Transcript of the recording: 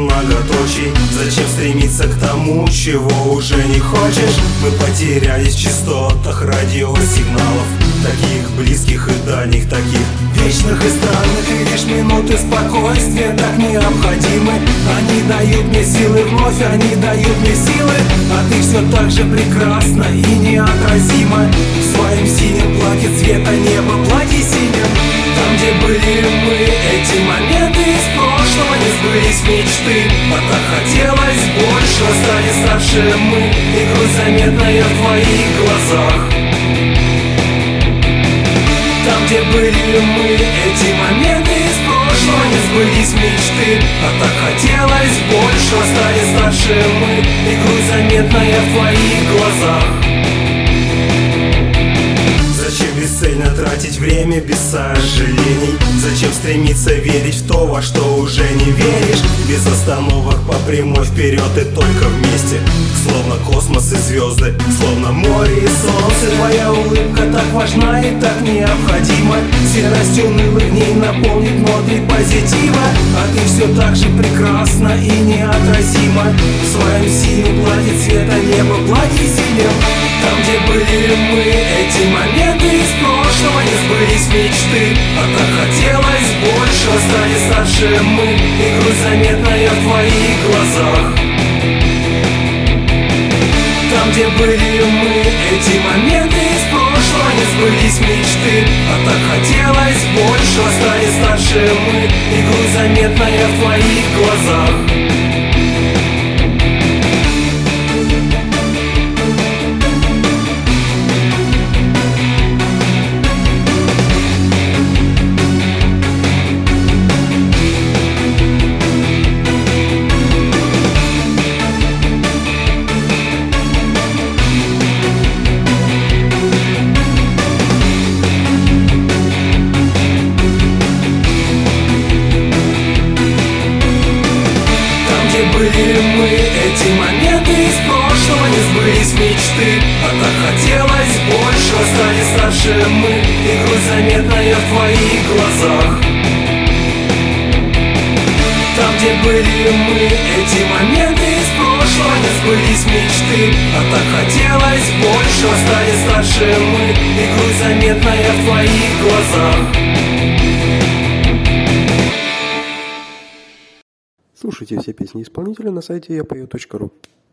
многоточий. Зачем стремиться к тому, чего уже не хочешь? Мы потерялись в частотах радиосигналов, таких близких и дальних, таких вечных и странных. И лишь минуты спокойствия так необходимы. Они дают мне силы вновь, они дают мне силы. А ты все так же прекрасна и неотразима. В своем синем платье цвета неба, платье синем. Там, где были мы, эти моменты из прошлого, не сбылись мечты. А так хотелось большего, стали старше мы, и грусть заметная в твоих глазах. Там, где были мы, эти моменты из прошлого, не сбылись мечты. А так хотелось большего, стали старше мы, и грусть заметная в твоих глазах. Зачем бесцельно тратить время без сожалений? Зачем стремиться верить в то, во что уже не веришь? Без остановок по прямой вперед и только вместе. Словно космос и звезды, словно море и солнце. Твоя улыбка так важна и так необходима. Серость унылых дней наполнит ноты позитива. А ты все так же прекрасна и неотразима. В своем синем платье цвета неба, платье синем. Там, где были мы, эти моменты из прошлого, не сбылись мечты. А так хотелось большего, стали старше мы, и грусть заметная в твоих глазах. Там, где были мы, эти моменты из прошлого, не сбылись мечты. А так хотелось большего, стали старше мы, и грусть заметная в твоих глазах. Были мы, эти моменты из прошлого, не сбылись мечты. А так хотелось большего, стали старше мы, и грусть заметная в твоих глазах. Там, где были мы, эти моменты из прошлого, не сбылись мечты. А так хотелось большего, стали старше мы, и грусть заметная в твоих глазах. Слушайте все песни исполнителя на сайте yapою.ru.